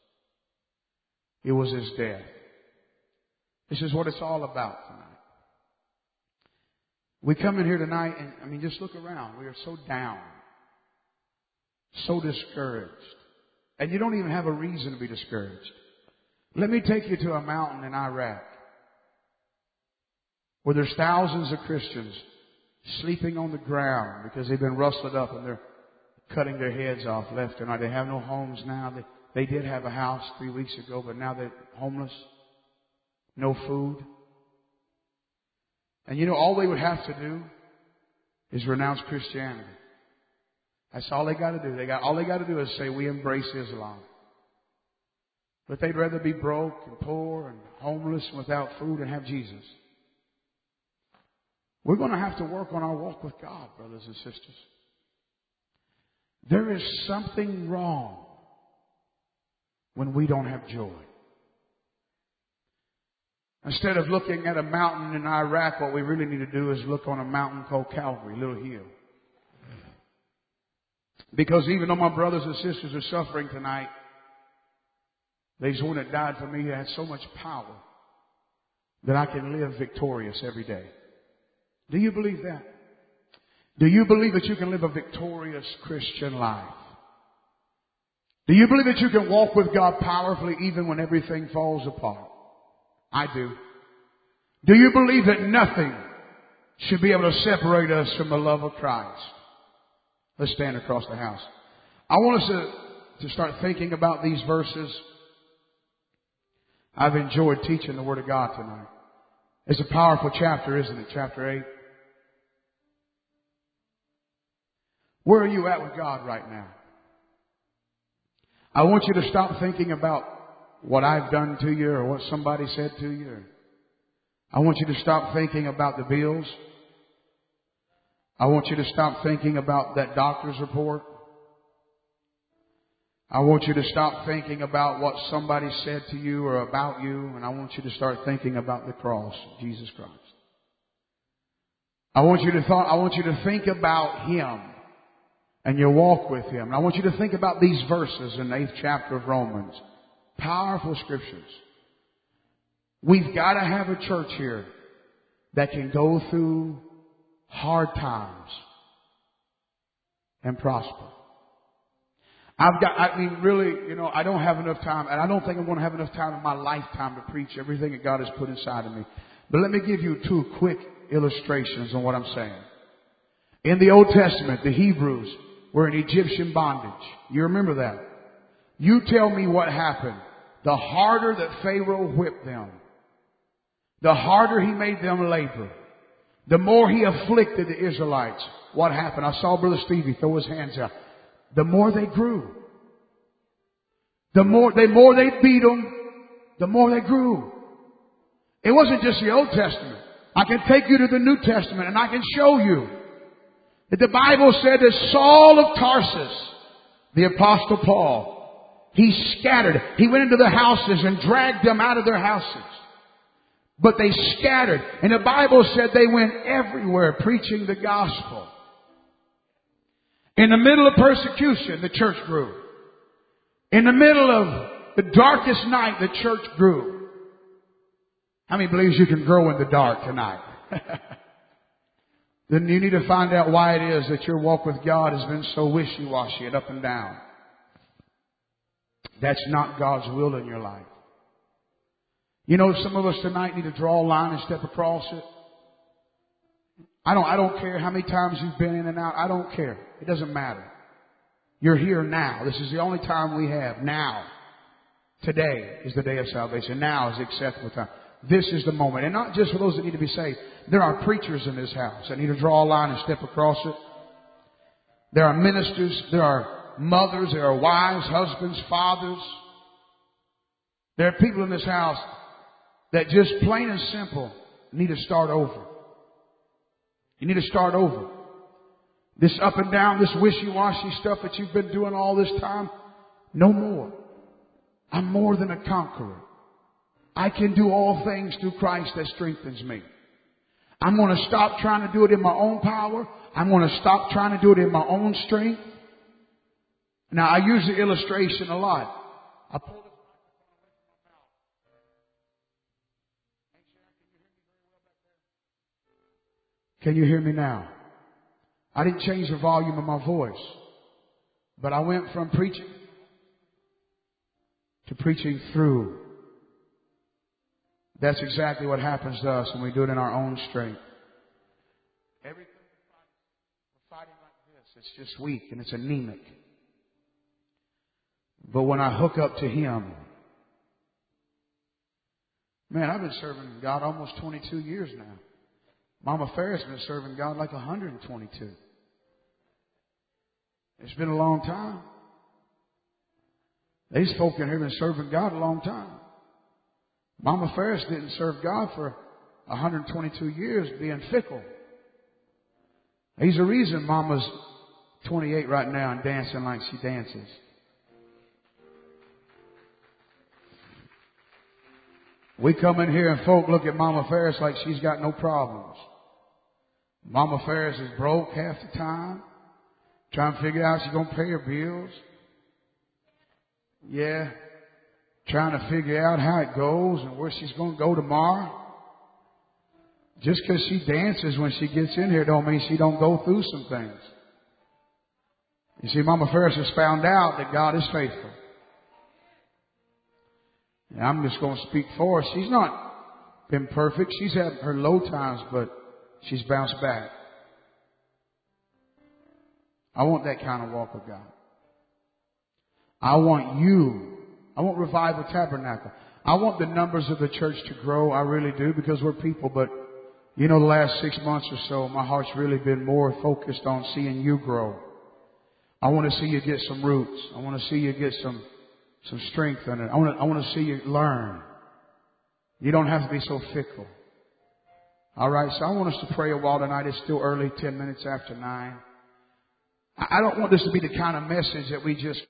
It was His death. This is what it's all about tonight. We come in here tonight and, I mean, just look around. We are so down. So discouraged. And you don't even have a reason to be discouraged. Let me take you to a mountain in Iraq where there's thousands of Christians sleeping on the ground because they've been rustled up and they're cutting their heads off left and right. They have no homes now. They, they did have a house three weeks ago, but now they're homeless. No food. And you know, all they would have to do is renounce Christianity. That's all they got to do. They got, all they got to do is say, we embrace Islam. But they'd rather be broke and poor and homeless and without food and have Jesus. We're going to have to work on our walk with God, brothers and sisters. There is something wrong when we don't have joy. Instead of looking at a mountain in Iraq, what we really need to do is look on a mountain called Calvary, Little Hill. Because even though my brothers and sisters are suffering tonight, there's one that died for me who had so much power that I can live victorious every day. Do you believe that? Do you believe that you can live a victorious Christian life? Do you believe that you can walk with God powerfully even when everything falls apart? I do. Do you believe that nothing should be able to separate us from the love of Christ? Let's stand across the house. I want us to, to start thinking about these verses. I've enjoyed teaching the Word of God tonight. It's a powerful chapter, isn't it? Chapter eight. Where are you at with God right now? I want you to stop thinking about what I've done to you or what somebody said to you. I want you to stop thinking about the bills. I want you to stop thinking about that doctor's report. I want you to stop thinking about what somebody said to you or about you, and I want you to start thinking about the cross, Jesus Christ. I want you to thought, I want you to think about Him and your walk with Him. And I want you to think about these verses in the eighth chapter of Romans. Powerful scriptures. We've got to have a church here that can go through hard times and prosper. I've got, I mean, really, you know, I don't have enough time, and I don't think I'm going to have enough time in my lifetime to preach everything that God has put inside of me. But let me give you two quick illustrations on what I'm saying. In the Old Testament, the Hebrews were in Egyptian bondage. You remember that? You tell me what happened. The harder that Pharaoh whipped them, the harder he made them labor, the more he afflicted the Israelites. What happened? I saw Brother Stevie throw his hands out. The more they grew. The more, the more they beat them, the more they grew. It wasn't just the Old Testament. I can take you to the New Testament and I can show you that the Bible said that Saul of Tarsus, the Apostle Paul, he scattered. He went into the houses and dragged them out of their houses. But they scattered. And the Bible said they went everywhere preaching the gospel. In the middle of persecution, the church grew. In the middle of the darkest night, the church grew. How many believes you can grow in the dark tonight? Then you need to find out why it is that your walk with God has been so wishy-washy and up and down. That's not God's will in your life. You know, some of us tonight need to draw a line and step across it. I don't, I don't care how many times you've been in and out. I don't care. It doesn't matter. You're here now. This is the only time we have. Now. Today is the day of salvation. Now is the acceptable time. This is the moment. And not just for those that need to be saved. There are preachers in this house that need to draw a line and step across it. There are ministers. There are mothers. There are wives, husbands, fathers. There are people in this house that just plain and simple need to start over. You need to start over. This up and down, this wishy-washy stuff that you've been doing all this time, no more. I'm more than a conqueror. I can do all things through Christ that strengthens me. I'm going to stop trying to do it in my own power. I'm going to stop trying to do it in my own strength. Now, I use the illustration a lot. I pulled it. Can you hear me now? I didn't change the volume of my voice, but I went from preaching to preaching through. That's exactly what happens to us when we do it in our own strength. Everything we're fighting like this, it's just weak and it's anemic. But when I hook up to Him, man, I've been serving God almost twenty-two years now. Mama Ferris has been serving God like one hundred twenty-two. It's been a long time. These folk in here have been serving God a long time. Mama Ferris didn't serve God for one hundred twenty-two years being fickle. There's a reason Mama's twenty-eight right now and dancing like she dances. We come in here and folk look at Mama Ferris like she's got no problems. Mama Ferris is broke half the time, trying to figure out she's going to pay her bills. Yeah, trying to figure out how it goes and where she's going to go tomorrow. Just because she dances when she gets in here don't mean she don't go through some things. You see, Mama Ferris has found out that God is faithful. And I'm just going to speak for her. She's not been perfect. She's had her low times, but she's bounced back. I want that kind of walk with God. I want you. I want Revival Tabernacle. I want the numbers of the church to grow. I really do, because we're people. But, you know, the last six months or so, my heart's really been more focused on seeing you grow. I want to see you get some roots. I want to see you get some some strength in it. I want to, I want to see you learn. You don't have to be so fickle. All right, so I want us to pray a while tonight. It's still early, ten minutes after nine. I don't want this to be the kind of message that we just